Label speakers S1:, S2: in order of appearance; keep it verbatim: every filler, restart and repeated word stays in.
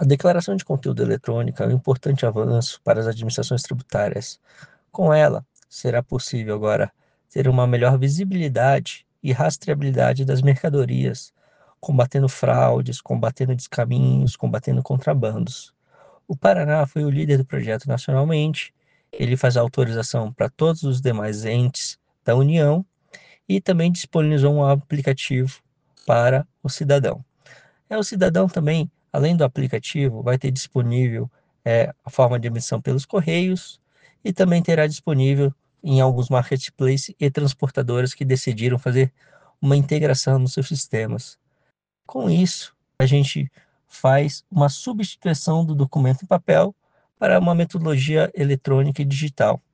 S1: A declaração de conteúdo eletrônica é um importante avanço para as administrações tributárias. Com ela, será possível agora ter uma melhor visibilidade e rastreabilidade das mercadorias, combatendo fraudes, combatendo descaminhos, combatendo contrabandos. O Paraná foi o líder do projeto nacionalmente. Ele faz a autorização para todos os demais entes da União e também disponibilizou um aplicativo para o cidadão. É, o cidadão também, além do aplicativo, vai ter disponível é, a forma de emissão pelos correios e também terá disponível em alguns marketplaces e transportadoras que decidiram fazer uma integração nos seus sistemas. Com isso, a gente faz uma substituição do documento em papel para uma metodologia eletrônica e digital.